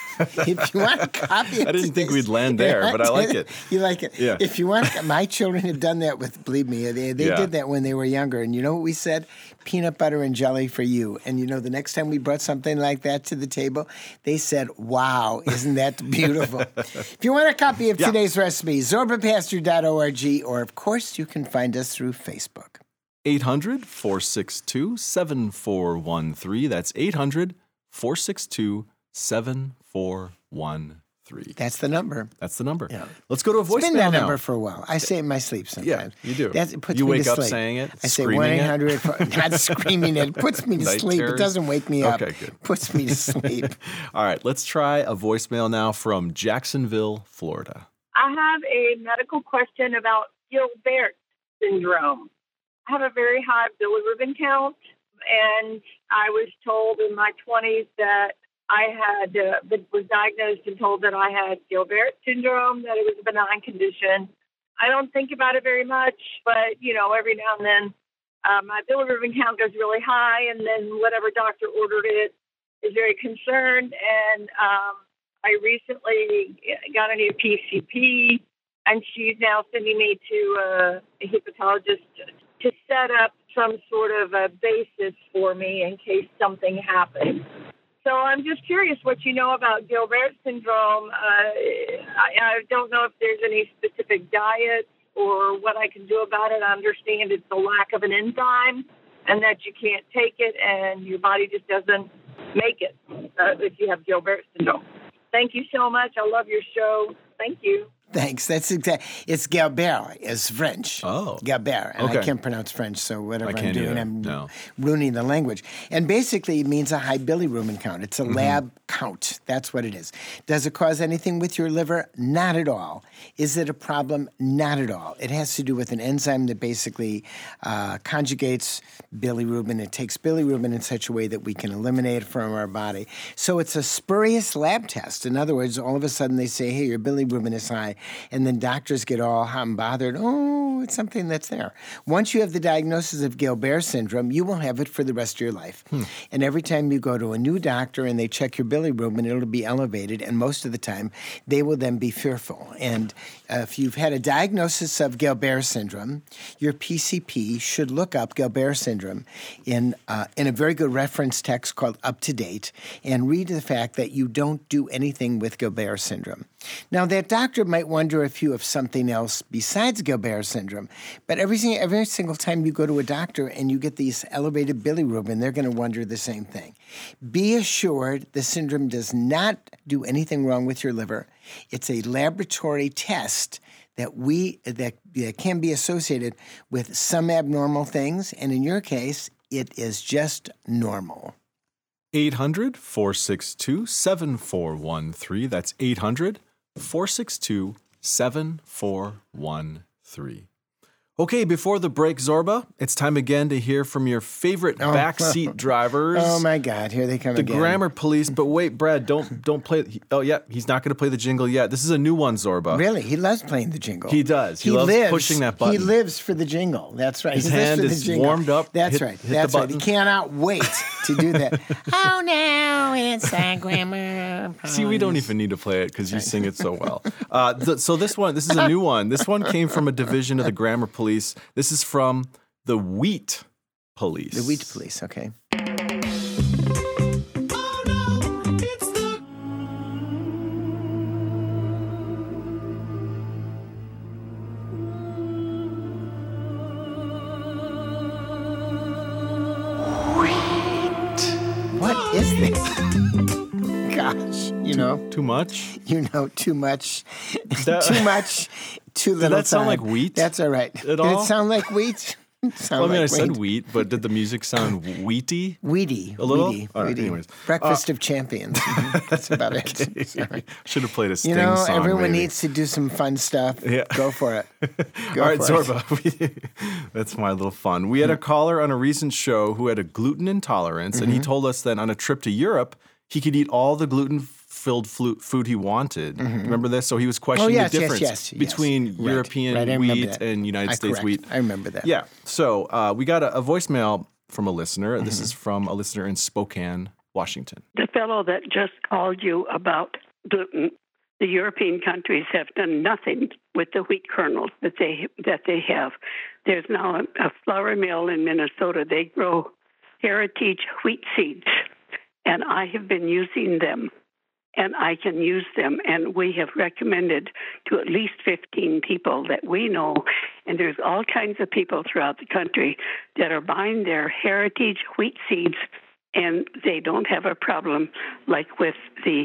If you want a copy of I didn't think this- we'd land there, but I like it. You like it? Yeah. If you want, my children have done that with, believe me, they, they Yeah. did that when they were younger. And you know what we said? Peanut butter and jelly for you. And you know, the next time we brought something like that to the table, they said, wow, isn't that beautiful? If you want a copy of Yeah. today's recipe, zorba pastor dot org, or of course, you can find us through Facebook. eight hundred, four six two, seven four one three. That's eight hundred, four six two, seven four one three. That's the number. That's the number. Yeah. Let's go to a It's voicemail been that now. number for a while. I say it in my sleep sometimes. you do. That's, it puts You me wake to up sleep. saying it, I say screaming one it? eight hundred, not screaming it. It puts me to Night sleep. terrors? It doesn't wake me up. Okay, good. Puts me to sleep. All right, let's try a voicemail now from Jacksonville, Florida. I have a medical question about Gilbert syndrome. I have a very high bilirubin count, and I was told in my twenties that I had uh, been, was diagnosed and told that I had Gilbert syndrome, that it was a benign condition. I don't think about it very much, but, you know, every now and then uh, my bilirubin count goes really high, and then whatever doctor ordered it is very concerned. And um, I recently got a new P C P, and she's now sending me to uh, a hepatologist to set up some sort of a basis for me in case something happens. So I'm just curious what you know about Gilbert syndrome. Uh, I, I don't know if there's any specific diet or what I can do about it. I understand it's the lack of an enzyme and that you can't take it and your body just doesn't make it uh, if you have Gilbert syndrome. Thank you so much. I love your show. Thank you. Thanks. That's exact. It's Gilbert is French. Oh. Gilbert. And I Okay. can't pronounce French, so whatever I I'm can't doing, either. I'm No. ruining the language. And basically, it means a high bilirubin count. It's a Mm-hmm. lab count. That's what it is. Does it cause anything with your liver? Not at all. Is it a problem? Not at all. It has to do with an enzyme that basically uh, conjugates bilirubin. It takes bilirubin in such a way that we can eliminate it from our body. So it's a spurious lab test. In other words, all of a sudden they say, hey, your bilirubin is high. And then doctors get all hot and bothered. Oh, it's something that's there. Once you have the diagnosis of Gilbert syndrome, you will have it for the rest of your life. Hmm. And every time you go to a new doctor and they check your bilirubin, it'll be elevated. And most of the time, they will then be fearful. And uh, if you've had a diagnosis of Gilbert syndrome, your P C P should look up Gilbert syndrome in, uh, in a very good reference text called Up to Date and read the fact that you don't do anything with Gilbert syndrome. Now, that doctor might wonder if you have something else besides Gilbert syndrome, but every, sing- every single time you go to a doctor and you get these elevated bilirubin, they're going to wonder the same thing. Be assured the syndrome does not do anything wrong with your liver. It's a laboratory test that we that, that can be associated with some abnormal things, and in your case, it is just normal. eight hundred, four six two, seven four one three. That's eight hundred, four six two, seven four one three. Okay, before the break, Zorba, it's time again to hear from your favorite Oh. backseat drivers. Oh my God, here they come The again. Grammar Police. But wait, Brad, don't don't play. He, oh yeah, he's not going to play the jingle yet. This is a new one, Zorba. Really? He loves playing the jingle. He does. He loves pushing that button. He lives for the jingle. That's right. His he lives hand for the is jingle. warmed up. That's Hit- right. hit the That's right. He button. cannot wait to do that. Oh, no, it's the Grammar Police. See, we don't even need to play it because you sing it so well. Uh, th- so this one, this is a new one. This one came from a division of the Grammar Police. This is from the Wheat Police. The Wheat Police, okay. What is this? Gosh, you know, Too much? you know too much, That- too much, too little. that sound time. like wheat That's all right. Did all? it sound like wheat? It sound Well, I mean, I like said wheat. wheat, but did the music sound wheaty? Weedy. A little? Weedy. All right, weedy. anyways. Breakfast of Champions. That's about it. Sorry. Should have played a Sting You know, song. everyone maybe. needs to do some fun stuff. Yeah. Go for it. Go All right, for it. Zorba. That's my little fun. We had a caller on a recent show who had a gluten intolerance, and Mm-hmm. he told us that on a trip to Europe, he could eat all the gluten-filled flu- food he wanted. Remember this? So he was questioning Mm-hmm. Oh, yes, the yes, difference yes, yes. between Right, European right, I remember wheat that. and United I States correct. wheat. I remember that. Yeah. So uh, we got a, a voicemail from a listener. Mm-hmm. This is from a listener in Spokane, Washington. The fellow that just called you about gluten, the European countries have done nothing with the wheat kernels that they that they have. There's now a, a flour mill in Minnesota. They grow heritage wheat seeds, and I have been using them, and I can use them. And we have recommended to at least fifteen people that we know, and there's all kinds of people throughout the country that are buying their heritage wheat seeds, and they don't have a problem like with the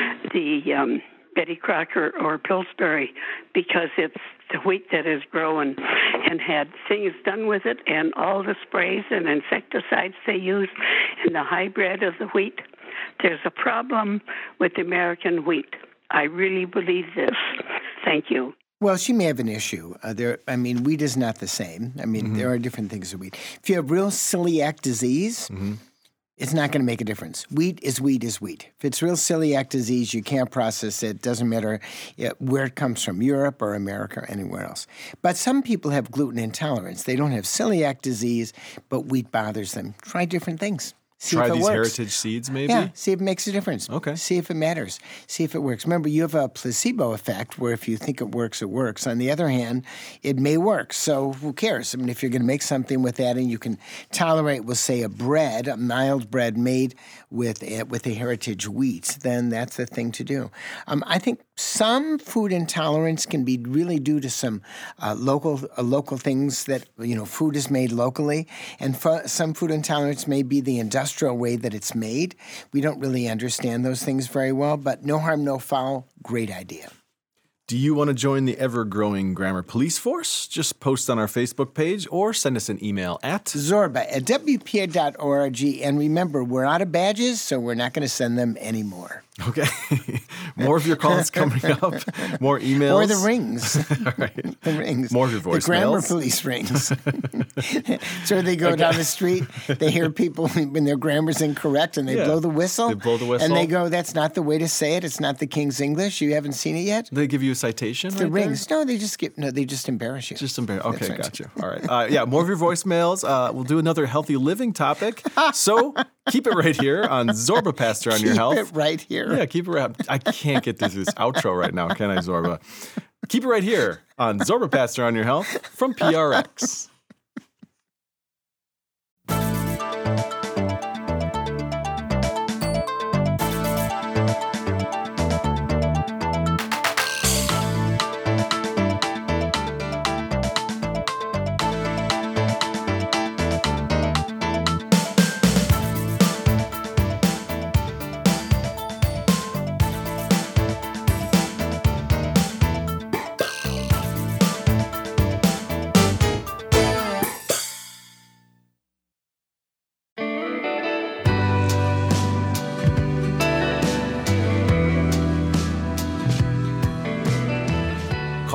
the um, Betty Crocker or Pillsbury, because it's the wheat that is grown and had things done with it, and all the sprays and insecticides they use, and the hybrid of the wheat. There's a problem with American wheat. I really believe this. Thank you. Well, she may have an issue. Uh, there, I mean, wheat is not the same. I mean, Mm-hmm. there are different things with wheat. If you have real celiac disease, Mm-hmm. it's not going to make a difference. Wheat is wheat is wheat. If it's real celiac disease, you can't process it. Doesn't matter uh, where it comes from, Europe or America or anywhere else. But some people have gluten intolerance. They don't have celiac disease, but wheat bothers them. Try different things. See Try if it these works. heritage seeds, maybe? Yeah, see if it makes a difference. Okay. See if it matters. See if it works. Remember, you have a placebo effect where if you think it works, it works. On the other hand, it may work. So who cares? I mean, if you're going to make something with that and you can tolerate, we'll say, a bread, a mild bread made with a, with a heritage wheat, then that's the thing to do. Um, I think some food intolerance can be really due to some uh, local uh, local things that, you know, food is made locally. And fu- some food intolerance may be the industrial way that it's made. We don't really understand those things very well, but no harm, no foul, great idea. Do you want to join the ever-growing Grammar Police Force? Just post on our Facebook page or send us an email at... Zorba at W P A dot org. And remember, we're out of badges, so we're not going to send them anymore. Okay. More of your calls coming up. More emails. Or the rings. All right. The rings. More of your The Grammar voicemails. Police rings. So they go down the street, they hear people when their grammar's incorrect, and they Yeah. blow the whistle. They blow the And they whistle. go, that's not the way to say it. It's not the King's English. You haven't seen it yet? They give you a citation The right there? rings. No, they just get no, they just embarrass you. Just embarrassed. Okay, That's right. gotcha. All right. Uh, yeah, more of your voicemails. Uh, we'll do another healthy living topic. So keep it right here on Zorba Pastor on Your Keep Health. it right here. Yeah, keep it right. I can't get this, this outro right now, can I, Zorba? Keep it right here on Zorba Pastor on Your Health from P R X.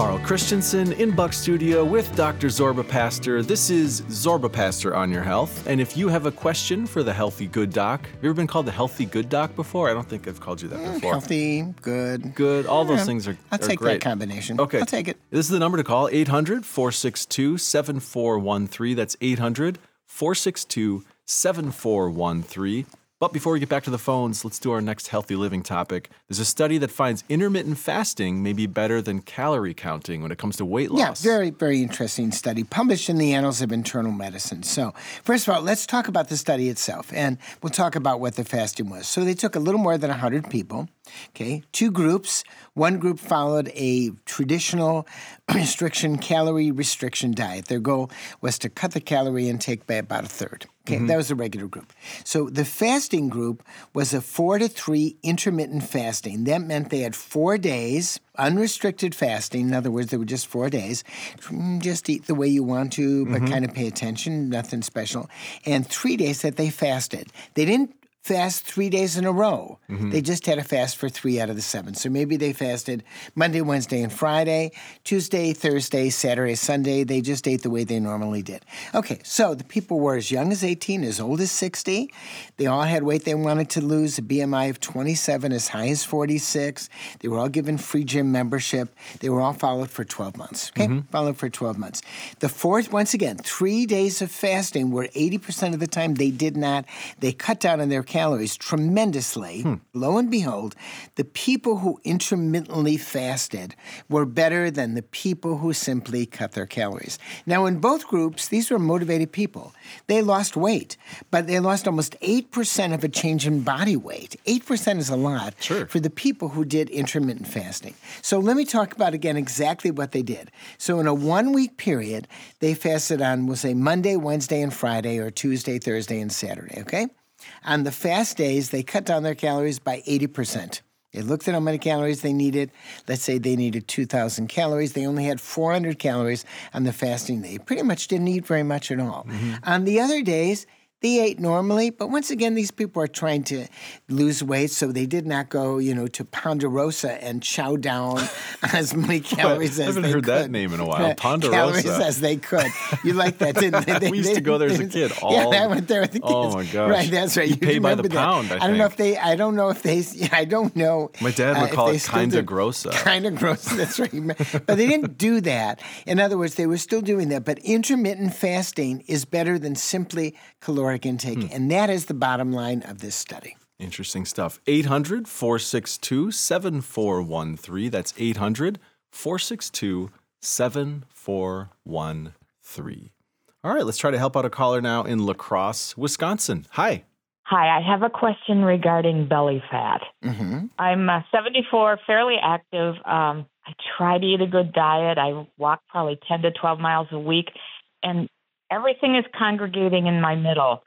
Carl Christensen in Buck Studio with Doctor Zorba Pastor. This is Zorba Pastor on Your Health. And if you have a question for the Healthy Good Doc, have you ever been called the Healthy Good Doc before? I don't think I've called you that before. Healthy, good. Good. All those Yeah, things are, I'll are take great. that combination. Okay. I'll take it. This is the number to call, eight hundred, four six two, seven four one three. That's eight hundred, four six two, seven four one three. But before we get back to the phones, let's do our next healthy living topic. There's a study that finds intermittent fasting may be better than calorie counting when it comes to weight loss. Yeah, very, very interesting study published in the Annals of Internal Medicine. So, first of all, let's talk about the study itself, and we'll talk about what the fasting was. So they took a little more than one hundred people, okay, two groups. One group followed a traditional restriction, calorie restriction diet. Their goal was to cut the calorie intake by about a third. Okay, mm-hmm. That was the regular group. So the fasting group was a four to three intermittent fasting. That meant they had four days, unrestricted fasting. In other words, they were just four days. Just eat the way you want to, but mm-hmm. kind of pay attention, nothing special. And three days that they fasted. They didn't fast three days in a row. Mm-hmm. They just had a fast for three out of the seven. So maybe they fasted Monday, Wednesday, and Friday, Tuesday, Thursday, Saturday, Sunday. They just ate the way they normally did. Okay, so the people were as young as eighteen, as old as sixty. They all had weight they wanted to lose, a B M I of twenty-seven, as high as forty-six. They were all given free gym membership. They were all followed for twelve months. Okay, mm-hmm. Followed for twelve months. The fourth, once again, three days of fasting where eighty percent of the time they did not, they cut down on their calories tremendously. Hmm. Lo and behold, the people who intermittently fasted were better than the people who simply cut their calories. Now, in both groups, these were motivated people. They lost weight, but they lost almost eight percent of a change in body weight. eight percent is a lot sure. for the people who did intermittent fasting. So let me talk about, again, exactly what they did. So in a one-week period, they fasted on, we'll say, Monday, Wednesday, and Friday, or Tuesday, Thursday, and Saturday, okay? On the fast days, they cut down their calories by eighty percent. They looked at how many calories they needed. Let's say they needed two thousand calories. They only had four hundred calories on the fasting day. Pretty much didn't eat very much at all. Mm-hmm. On the other days, they ate normally, but once again, these people are trying to lose weight, so they did not go, you know, to Ponderosa and chow down as many calories well, as they could. I haven't heard that name in a while. Ponderosa. Calories as they could. You like that, didn't they? We used to go there as a kid. All, yeah, I went there with the kids. Oh, my gosh. Right, that's right. You, you pay by the that. pound, I, I don't think. know if they, I don't know if they, I don't know. My dad would uh, call it kinda grossa. Kinda grossa, that's right. But they didn't do that. In other words, they were still doing that. But intermittent fasting is better than simply caloric intake. Hmm. And that is the bottom line of this study. Interesting stuff. eight hundred, four six two, seven four one three. That's eight hundred, four six two, seven four one three. All right, let's try to help out a caller now in La Crosse, Wisconsin. Hi. Hi, I have a question regarding belly fat. Mm-hmm. I'm uh, seventy-four, fairly active. Um, I try to eat a good diet. I walk probably ten to twelve miles a week, and everything is congregating in my middle.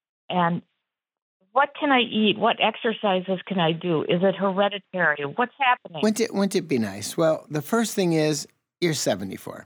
And what can I eat? What exercises can I do? Is it hereditary? What's happening? Wouldn't it, wouldn't it be nice? Well, the first thing is you're seventy-four.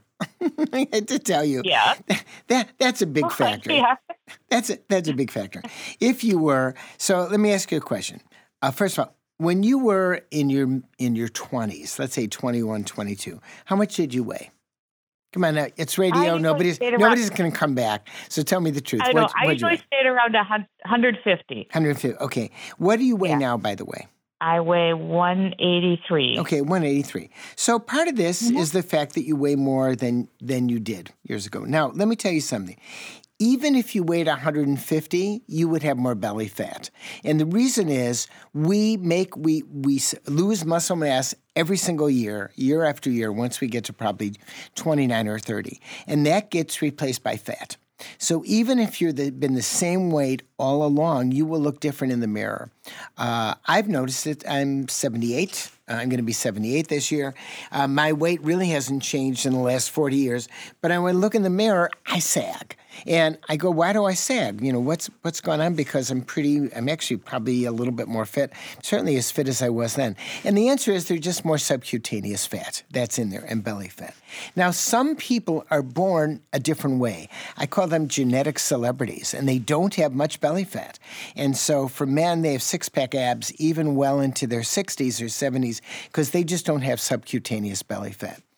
I had to tell you. Yeah. That, that's a big factor. Yeah. That's a, that's a big factor. If you were, so let me ask you a question. Uh, first of all, when you were in your in your twenties, let's say twenty-one, twenty-two, how much did you weigh? Come on, now, it's radio. Nobody's around, nobody's going to come back. So tell me the truth. I know. What, I usually stayed around one hundred fifty. one hundred fifty. Okay. What do you weigh yeah. now, by the way? I weigh one eighty-three. Okay, one eighty-three. So part of this mm-hmm. is the fact that you weigh more than than you did years ago. Now, let me tell you something. Even if you weighed one hundred fifty, you would have more belly fat. And the reason is we make we we lose muscle mass every single year, year after year, once we get to probably twenty-nine or thirty. And that gets replaced by fat. So even if you've been the same weight all along, you will look different in the mirror. Uh, I've noticed it. I'm seventy-eight. I'm going to be seventy-eight this year. Uh, my weight really hasn't changed in the last forty years. But when I look in the mirror, I sag. And I go, why do I sag? You know, what's what's going on? Because I'm pretty, I'm actually probably a little bit more fit, certainly as fit as I was then. And the answer is there's just more subcutaneous fat that's in there and belly fat. Now, some people are born a different way. I call them genetic celebrities, and they don't have much belly fat. And so for men, they have six-pack abs even well into their sixties or seventies because they just don't have subcutaneous belly fat.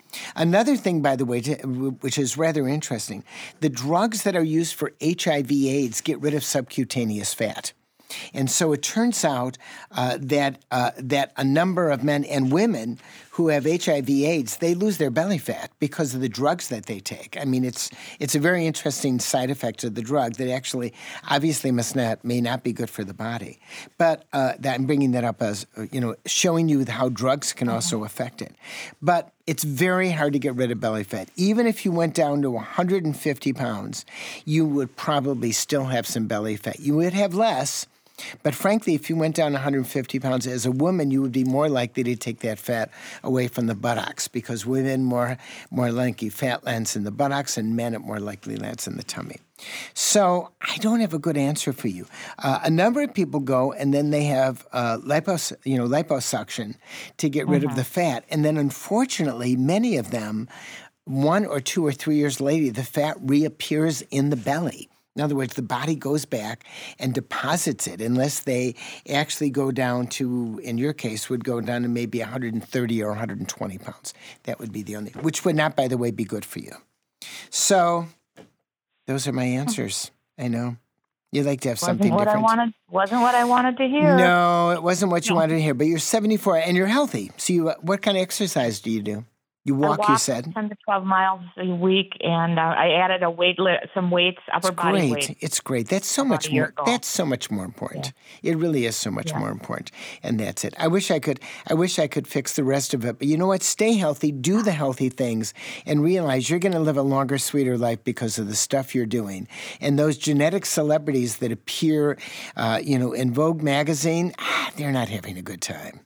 Another thing, by the way, to, which is rather interesting, the drugs that are used for H I V AIDS get rid of subcutaneous fat. And so it turns out uh, that uh, that a number of men and women who have H I V AIDS, they lose their belly fat because of the drugs that they take. I mean, it's it's a very interesting side effect of the drug that actually obviously must not may not be good for the body. But uh, that I'm bringing that up as, you know, showing you how drugs can also affect it. But it's very hard to get rid of belly fat. Even if you went down to one hundred fifty pounds, you would probably still have some belly fat. You would have less. But frankly, if you went down one hundred fifty pounds as a woman, you would be more likely to take that fat away from the buttocks because women more more likely fat lands in the buttocks and men it more likely lands in the tummy. So I don't have a good answer for you. Uh, a number of people go and then they have uh, lipos, you know, liposuction to get rid mm-hmm. of the fat, and then unfortunately, many of them, one or two or three years later, the fat reappears in the belly. In other words, the body goes back and deposits it unless they actually go down to, in your case, would go down to maybe one hundred thirty or one hundred twenty pounds. That would be the only, which would not, by the way, be good for you. So those are my answers. I know. You'd like to have wasn't something what different. I wanted, wasn't what I wanted to hear. No, it wasn't what you No. wanted to hear, but you're seventy-four and you're healthy. So you, what kind of exercise do you do? You walk, I walk you said? ten to twelve miles a week, and uh, I added a weight, li- some weights, upper It's body great. weight. It's great. That's so about much a year more. ago. That's so much more important. It really is so much Yeah. more important. And that's it. I wish I could. I wish I could fix the rest of it. But you know what? Stay healthy. Do the healthy things, and realize you're going to live a longer, sweeter life because of the stuff you're doing. And those genetic celebrities that appear, uh, you know, in Vogue magazine, ah, they're not having a good time.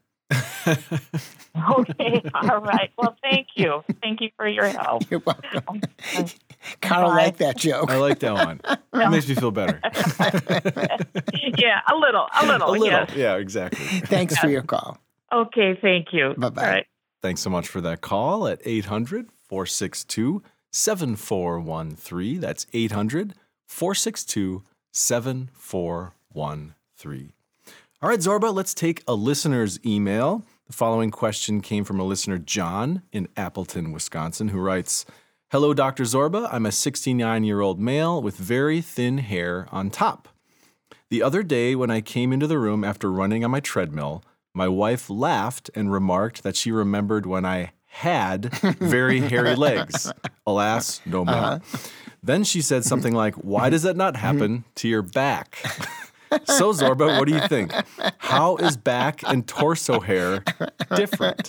Okay, all right. Well, thank you. Thank you for your help. You're welcome. Uh, Carl bye. liked that joke. I like that one. It makes me feel better. Yeah, a little, a little, A little. yes. Yeah, exactly. Thanks for your call. Okay, thank you. Bye-bye. All right. Thanks so much for that call at eight hundred, four six two, seven four one three. That's eight hundred, four six two, seven four one three. All right, Zorba, let's take a listener's email. The following question came from a listener, John, in Appleton, Wisconsin, who writes, "Hello, Doctor Zorba. I'm a sixty-nine-year-old male with very thin hair on top. The other day when I came into the room after running on my treadmill, my wife laughed and remarked that she remembered when I had very hairy legs. Alas, no more. Uh-huh. Then she said something like, 'Why does that not happen to your back?' So, Zorba, what do you think? How is back and torso hair different?"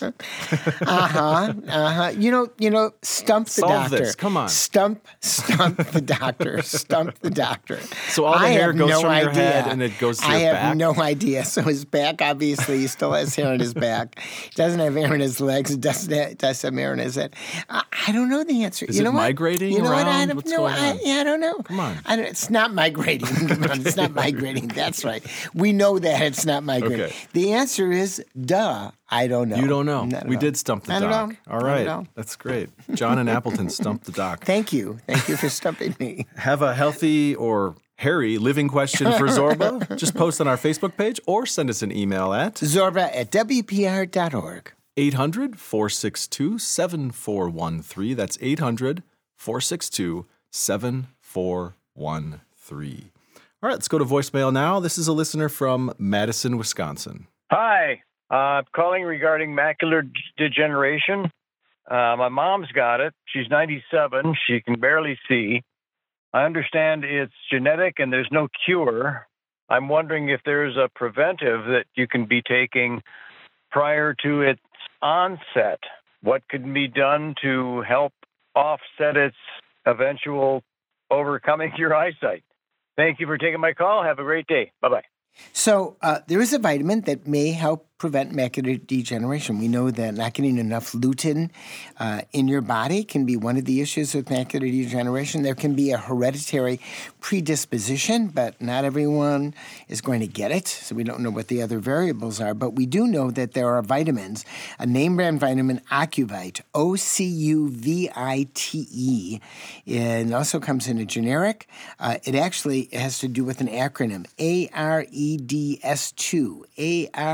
Uh-huh, uh-huh. You know, you know, stump the Solve doctor. this. Come on. Stump, stump the doctor. Stump the doctor. So all the I hair have goes no from your idea. head and it goes to I your have back? no idea. So his back, obviously, he still has hair on his back. He doesn't have hair on his legs. He doesn't have, does have hair on his head. I, I don't know the answer. Is you it know what? migrating You know what? I around? don't What's know. going I, on? yeah, I don't know. Come on. I don't, it's not migrating. Come on, it's not migrating. That's right. We know that it's not migrating. Okay. The answer is, duh, I don't know. You don't know. I don't We know. did stump the I don't doc. know. All I don't right. know. That's great. John and Appleton stumped the doc. Thank you. Thank you for stumping me. Have a healthy or hairy living question for Zorba? Just post on our Facebook page or send us an email at Zorba at W P R dot org. eight hundred, four six two, seven four one three. That's eight hundred, four six two, seven four one three. All right, let's go to voicemail now. This is a listener from Madison, Wisconsin. Hi, uh, I'm calling regarding macular d- degeneration. Uh, my mom's got it. She's ninety-seven. She can barely see. I understand it's genetic and there's no cure. I'm wondering if there's a preventive that you can be taking prior to its onset. What can be done to help offset its eventual overcoming your eyesight? Thank you for taking my call. Have a great day. Bye-bye. So uh, there is a vitamin that may help prevent macular degeneration. We know that not getting enough lutein uh, in your body can be one of the issues with macular degeneration. There can be a hereditary predisposition, but not everyone is going to get it, so we don't know what the other variables are. But we do know that there are vitamins, a name brand vitamin, Ocuvite, O C U V I T E. It also comes in a generic. Uh, it actually has to do with an acronym, A R E D S two, A R E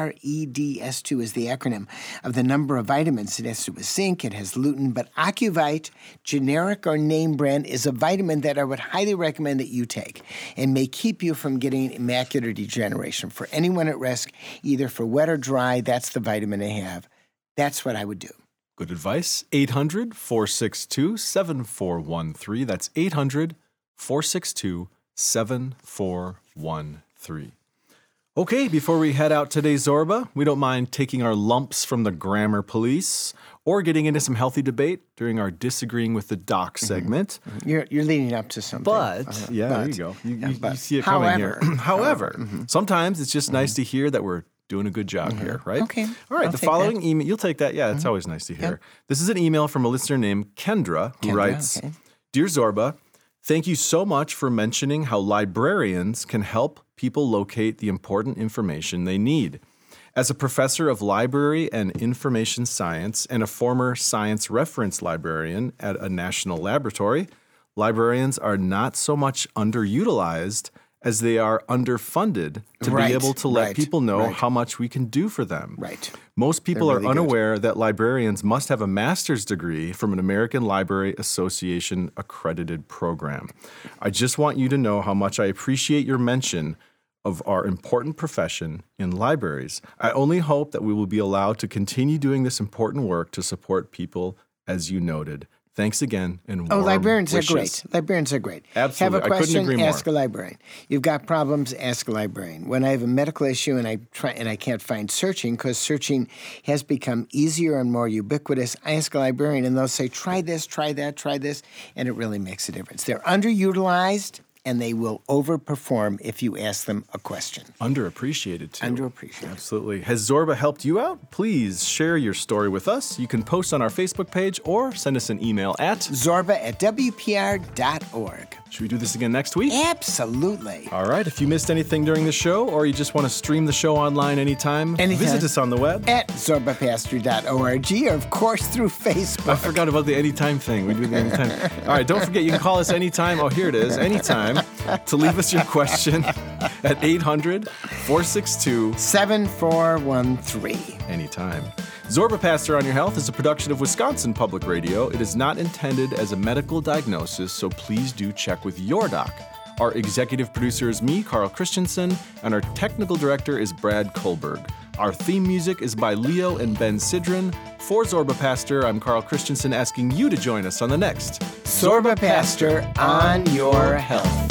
D S two is the acronym of the number of vitamins. It has to do with zinc, it has lutein, but Ocuvite, generic or name brand, is a vitamin that I would highly recommend that you take and may keep you from getting macular degeneration. For anyone at risk, either for wet or dry, that's the vitamin they have. That's what I would do. Good advice. eight hundred, four six two, seven four one three. That's eight hundred, four six two, seven four one three. Okay, before we head out today, Zorba, we don't mind taking our lumps from the grammar police or getting into some healthy debate during our Disagreeing with the Doc segment. Mm-hmm. You're, you're leading up to something. But, uh, yeah, but, there you go. You, yeah, you, but, you see it however, coming here. however, however mm-hmm. sometimes it's just mm-hmm. nice to hear that we're doing a good job mm-hmm. here, right? Okay. All right, I'll the take following that. email, you'll take that. Yeah, it's mm-hmm. always nice to hear. Yep. This is an email from a listener named Kendra who Kendra, writes, okay. Dear Zorba, thank you so much for mentioning how librarians can help people locate the important information they need. As a professor of library and information science and a former science reference librarian at a national laboratory, librarians are not so much underutilized as they are underfunded to Right, be able to let right, people know right. how much we can do for them. Right. Most people They're are really good. unaware that librarians must have a master's degree from an American Library Association accredited program. I just want you to know how much I appreciate your mention of our important profession in libraries. I only hope that we will be allowed to continue doing this important work to support people as you noted. Thanks again, and Oh, warm librarians wishes. are great. Librarians are great. Absolutely. I Have a couldn't question, agree more. ask a librarian. You've got problems, ask a librarian. When I have a medical issue and I try and I can't find searching because searching has become easier and more ubiquitous, I ask a librarian and they'll say, try this, try that, try this, and it really makes a difference. They're underutilized and they will overperform if you ask them a question. Underappreciated, too. Underappreciated. Absolutely. Has Zorba helped you out? Please share your story with us. You can post on our Facebook page or send us an email at Zorba at W P R dot org. Should we do this again next week? Absolutely. All right. If you missed anything during the show or you just want to stream the show online anytime, Anytime. visit us on the web. At zorba pastor dot org, or of course through Facebook. I forgot about the anytime thing. We do the anytime. All right. Don't forget, you can call us anytime. Oh, here it is. Anytime to leave us your question at eight hundred, four six two, seven four one three. Anytime. Zorba Pastor on Your Health is a production of Wisconsin Public Radio. It is not intended as a medical diagnosis, so please do check with your doc. Our executive producer is me, Carl Christensen, and our technical director is Brad Kohlberg. Our theme music is by Leo and Ben Sidran. For Zorba Pastor, I'm Carl Christensen asking you to join us on the next Zorba Pastor on Your Health.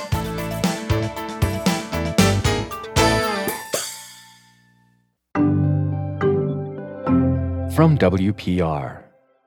From W P R.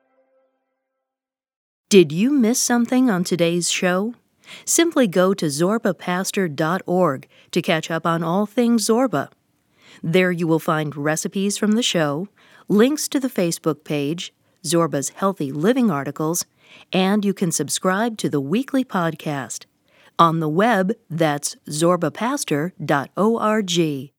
Did you miss something on today's show? Simply go to zorba pastor dot org to catch up on all things Zorba. There you will find recipes from the show, links to the Facebook page, Zorba's Healthy Living articles, and you can subscribe to the weekly podcast. On the web, that's zorba pastor dot org.